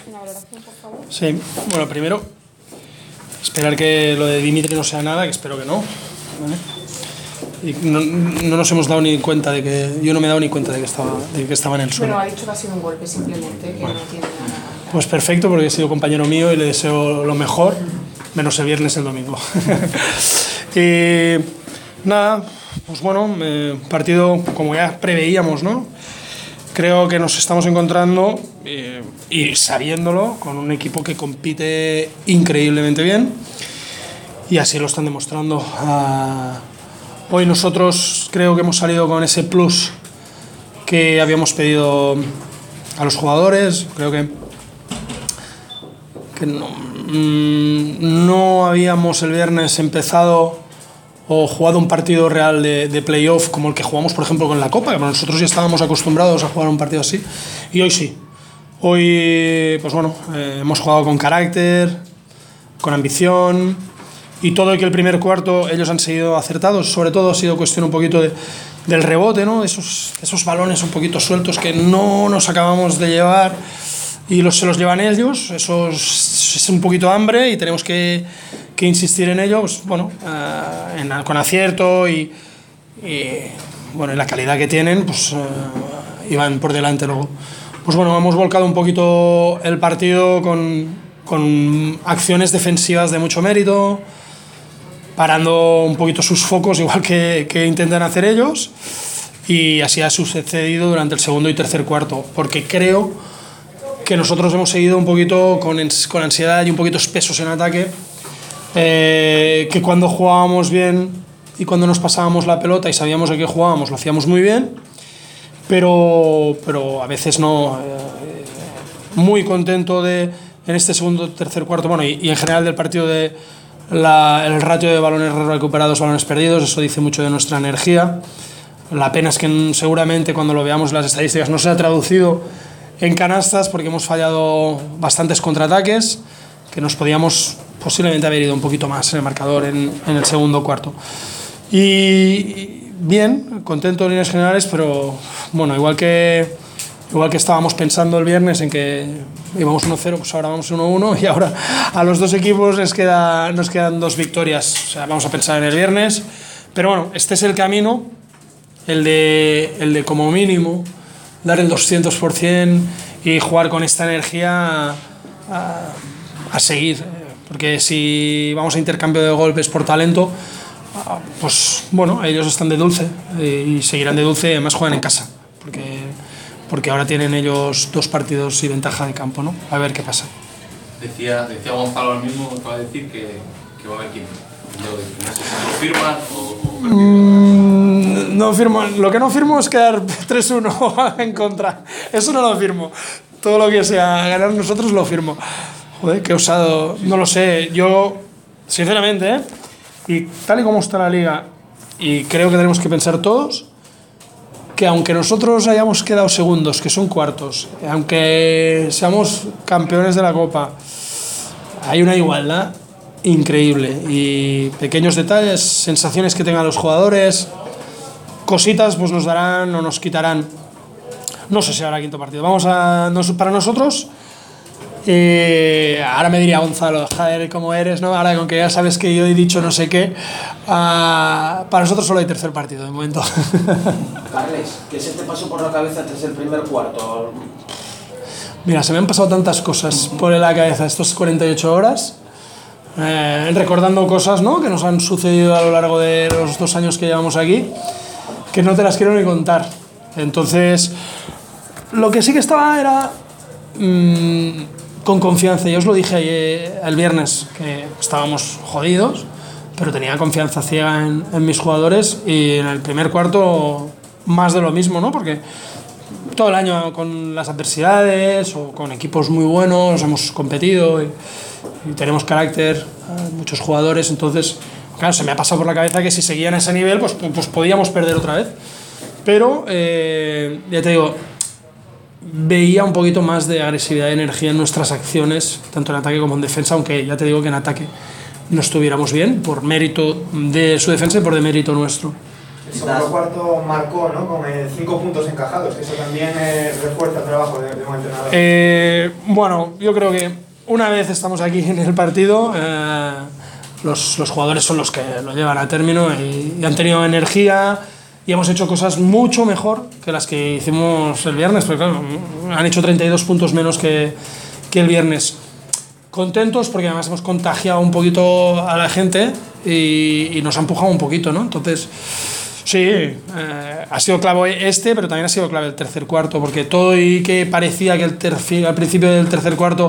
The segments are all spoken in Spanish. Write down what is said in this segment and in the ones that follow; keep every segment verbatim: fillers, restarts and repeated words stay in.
Una valoración, por favor. Sí, bueno, primero, esperar que lo de Dimitri no sea nada, que espero que no, ¿vale? Y no, no nos hemos dado ni cuenta de que, yo no me he dado ni cuenta de que estaba, de que estaba en el suelo. Bueno, ha dicho que ha sido un golpe simplemente, que bueno. No tiene nada. Pues perfecto, porque he sido compañero mío y le deseo lo mejor, menos el viernes y el domingo. Y nada, pues bueno, eh, partido como ya preveíamos, ¿no? Creo que nos estamos encontrando, eh, y sabiéndolo, con un equipo que compite increíblemente bien, y así lo están demostrando. Uh, hoy nosotros creo que hemos salido con ese plus que habíamos pedido a los jugadores. Creo que, que no, mmm, no habíamos el viernes empezado o jugado un partido real de, de playoff como el que jugamos, por ejemplo, con la Copa, que nosotros ya estábamos acostumbrados a jugar un partido así, y hoy sí. Hoy, pues bueno, eh, hemos jugado con carácter, con ambición, y todo y que el primer cuarto ellos han seguido acertados. Sobre todo ha sido cuestión un poquito de, del rebote, ¿no? Esos, esos balones un poquito sueltos que no nos acabamos de llevar y los, se los llevan ellos. Eso es, es un poquito hambre y tenemos que, que insistir en ello, pues, bueno, uh, en, con acierto y, y bueno, en la calidad que tienen, pues uh, iban por delante luego. Pues bueno, hemos volcado un poquito el partido con, con acciones defensivas de mucho mérito, parando un poquito sus focos, igual que, que intentan hacer ellos, y así ha sucedido durante el segundo y tercer cuarto, porque creo que nosotros hemos seguido un poquito con, con ansiedad y un poquito espesos en ataque, eh, que cuando jugábamos bien y cuando nos pasábamos la pelota y sabíamos de qué jugábamos, lo hacíamos muy bien, pero, pero a veces no. Eh, muy contento de, en este segundo, tercer, cuarto, bueno, y, y en general del partido, de la, el ratio de balones recuperados, balones perdidos. Eso dice mucho de nuestra energía. La pena es que seguramente cuando lo veamos en las estadísticas no se ha traducido en canastas, porque hemos fallado bastantes contraataques que nos podíamos posiblemente haber ido un poquito más en el marcador en, en el segundo cuarto. Y, y bien, contento en líneas generales, pero bueno, igual que, igual que estábamos pensando el viernes en que íbamos uno cero, pues ahora vamos uno uno, y ahora a los dos equipos les queda, nos quedan dos victorias. O sea, vamos a pensar en el viernes, pero bueno, este es el camino, el de, el de como mínimo dar el doscientos por ciento y jugar con esta energía a, a, a seguir, porque si vamos a intercambio de golpes por talento, pues bueno, ellos están de dulce y seguirán de dulce, y además juegan en casa, porque, porque ahora tienen ellos dos partidos y ventaja de campo, ¿no? A ver qué pasa. Decía, decía Gonzalo ahora mismo, acaba de decir que, que va a haber quince. ¿Lo firman o...? Mm, no firmo. Lo que no firmo es quedar tres uno en contra. Eso no lo firmo. Todo lo que sea ganar nosotros lo firmo. Joder, qué osado. No lo sé. Yo, sinceramente, ¿eh? Y tal y como está la liga, y creo que tenemos que pensar todos, que aunque nosotros hayamos quedado segundos, que son cuartos, aunque seamos campeones de la Copa, hay una igualdad increíble, y pequeños detalles, sensaciones que tengan los jugadores, cositas, pues nos darán o nos quitarán. No sé si habrá quinto partido. Vamos a, para nosotros, eh, ahora me diría Gonzalo, joder, ¿cómo eres, no? Ahora con que ya sabes que yo he dicho no sé qué, uh, para nosotros solo hay tercer partido de momento. Carles, ¿qué se te pasó por la cabeza tras el primer cuarto? Mira, se me han pasado tantas cosas por la cabeza estos cuarenta y ocho horas, eh, recordando cosas, ¿no?, que nos han sucedido a lo largo de los dos años que llevamos aquí, que no te las quiero ni contar. Entonces, lo que sí que estaba era mmm, con confianza. Yo os lo dije ayer, el viernes, que estábamos jodidos, pero tenía confianza ciega en, en mis jugadores, y en el primer cuarto más de lo mismo, ¿no? Porque todo el año con las adversidades o con equipos muy buenos hemos competido y, y tenemos carácter, muchos jugadores. Entonces, claro, se me ha pasado por la cabeza que si seguían a ese nivel, pues, pues podíamos perder otra vez. Pero, eh, ya te digo, veía un poquito más de agresividad y energía en nuestras acciones, tanto en ataque como en defensa, aunque ya te digo que en ataque no estuviéramos bien, por mérito de su defensa y por demérito nuestro. El segundo cuarto marcó, ¿no? Con eh, cinco puntos encajados, que eso también eh, refuerza el trabajo de, de un entrenador. Eh, bueno, yo creo que una vez estamos aquí en el partido, eh, los, los jugadores son los que lo llevan a término y, y han tenido energía y hemos hecho cosas mucho mejor que las que hicimos el viernes, porque claro, han hecho treinta y dos puntos menos que, que el viernes. Contentos porque además hemos contagiado un poquito a la gente y, y nos ha empujado un poquito, ¿no? Entonces, sí, eh, ha sido clave este, pero también ha sido clave el tercer cuarto, porque todo y que parecía que el terci- al principio del tercer cuarto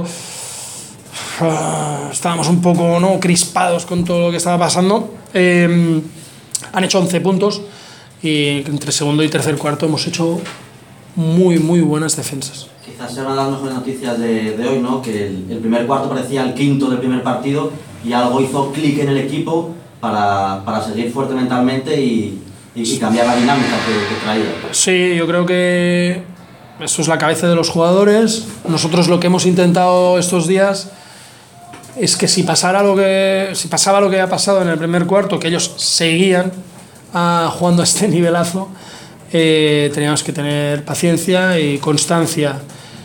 uh, estábamos un poco, ¿no?, crispados con todo lo que estaba pasando, eh, han hecho once puntos y entre segundo y tercer cuarto hemos hecho muy, muy buenas defensas. Quizás sea una de las mejores noticias de, de hoy, ¿no? Que el, el primer cuarto parecía el quinto del primer partido y algo hizo clic en el equipo para, para seguir fuerte mentalmente y, y, y cambiar la dinámica que, que traía. Sí, yo creo que eso es la cabeza de los jugadores. Nosotros lo que hemos intentado estos días es que si pasara lo que si pasaba lo que ha pasado en el primer cuarto, que ellos seguían ah, jugando a este nivelazo, eh, teníamos que tener paciencia y constancia.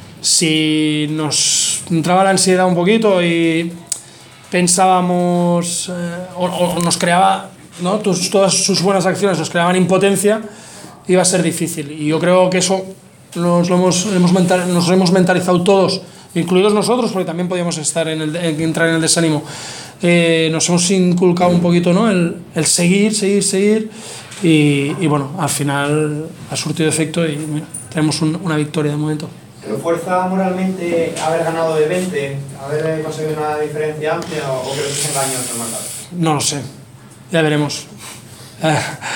Si nos entraba la ansiedad un poquito y pensábamos eh, o, o nos creaba, ¿no?, Tus, todas sus buenas acciones nos creaban impotencia, iba a ser difícil. Y yo creo que eso nos lo hemos, hemos mental, nos hemos mentalizado todos, incluidos nosotros, porque también podíamos estar en el, en, entrar en el desánimo. Eh, nos hemos inculcado un poquito, ¿no?, el, el seguir, seguir, seguir y, y bueno, al final ha surtido efecto y mira, tenemos un, una victoria de momento. ¿Te fuerza moralmente haber ganado de veinte, haber conseguido una diferencia amplia o, o crees que es engañoso el marcador? No lo sé, ya veremos. Eh,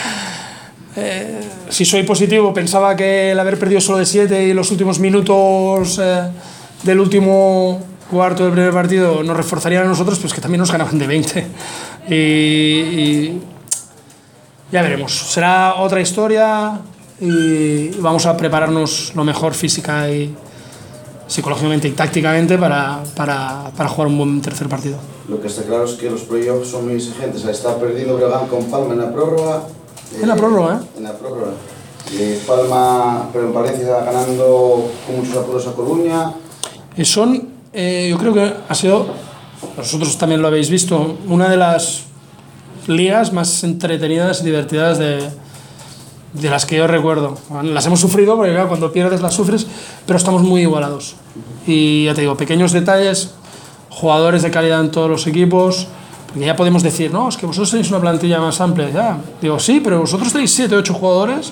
eh, si soy positivo, pensaba que el haber perdido solo de siete y los últimos minutos eh, del último cuarto del primer partido nos reforzarían a nosotros, pues que también nos ganaban de veinte. Y, y ya veremos, será otra historia y vamos a prepararnos lo mejor física y psicológicamente y tácticamente para, para, para jugar un buen tercer partido. Lo que está claro es que los playoffs son muy exigentes. Está perdiendo Breogán con Palma en la prórroga. En eh, la prórroga, ¿eh? En la prórroga. Eh, Palma, pero en Valencia está ganando con muchos apuros a Coruña. Y son, eh, yo creo que ha sido, vosotros también lo habéis visto, una de las ligas más entretenidas y divertidas de, de las que yo recuerdo. Las hemos sufrido porque claro, cuando pierdes las sufres, pero estamos muy igualados. Y ya te digo, pequeños detalles, jugadores de calidad en todos los equipos, porque ya podemos decir, no, es que vosotros tenéis una plantilla más amplia. Ya, digo, sí, pero vosotros tenéis siete, ocho jugadores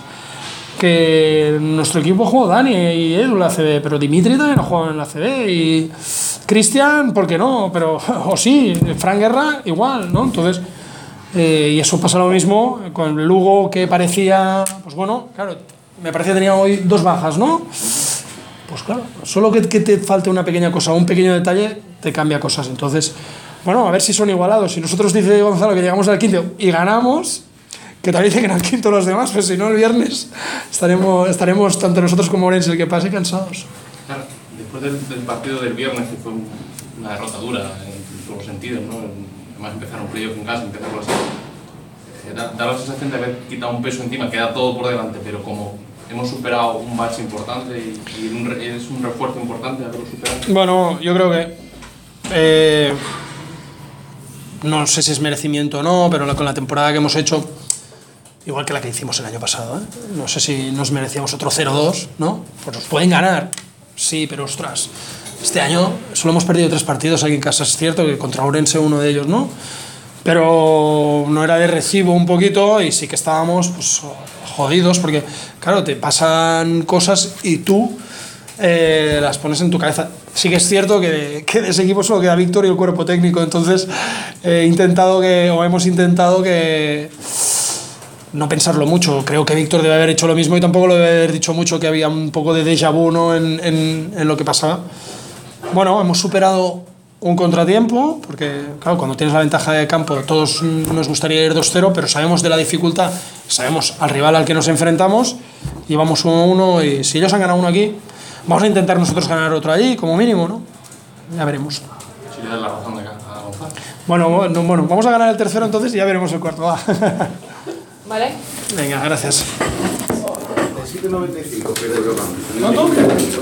que en nuestro equipo jugó Dani y Edu en la A C B, pero Dimitri también ha jugado en la A C B y Cristian, ¿por qué no? Pero, o sí, Fran Guerra igual, ¿no? Entonces, eh, y eso pasa lo mismo con el Lugo, que parecía, pues bueno, claro, me parece que tenía hoy dos bajas, ¿no? Pues claro, solo que, que te falte una pequeña cosa, un pequeño detalle, te cambia cosas. Entonces, bueno, a ver si son igualados. Si nosotros dice Gonzalo que llegamos al quinto y ganamos, que también lleguen al quinto los demás, pues si no el viernes estaremos, estaremos tanto nosotros como Orense, el que pase, cansados. Claro, después del, del partido del viernes, que fue una derrota dura en todos los sentidos, ¿no? Además empezar un playoff en casa, empezarlo así, eh, da, da la sensación de haber quitado un peso encima, queda todo por delante, pero como hemos superado un bache importante y, y un, es un refuerzo importante haberlo superado. Bueno, yo creo que eh, no sé si es merecimiento o no, pero con la temporada que hemos hecho, igual que la que hicimos el año pasado, ¿eh? No sé si nos merecíamos otro cero dos, ¿no? Pues nos pueden ganar, sí, pero ostras, este año solo hemos perdido tres partidos aquí en casa. Es cierto que contra Ourense uno de ellos, ¿no? Pero no era de recibo un poquito y sí que estábamos pues, jodidos porque, claro, te pasan cosas y tú eh, las pones en tu cabeza. Sí que es cierto que, que de ese equipo solo queda Víctor y el cuerpo técnico, entonces he intentado que, o hemos intentado que no pensarlo mucho. Creo que Víctor debe haber hecho lo mismo y tampoco lo debe haber dicho mucho, que había un poco de déjà vu, ¿no? en, en, en lo que pasaba. Bueno, hemos superado un contratiempo, porque claro, cuando tienes la ventaja de campo todos nos gustaría ir dos cero, pero sabemos de la dificultad, sabemos al rival al que nos enfrentamos y vamos uno a uno, y si ellos han ganado uno aquí, vamos a intentar nosotros ganar otro allí, como mínimo, ¿no? Ya veremos. Si le das la razón de a Gonzalo. Bueno, bueno, bueno, vamos a ganar el tercero entonces y ya veremos el cuarto. Va. ¿vale? Venga, gracias. siete noventa y cinco, pero yo ¿Cuánto?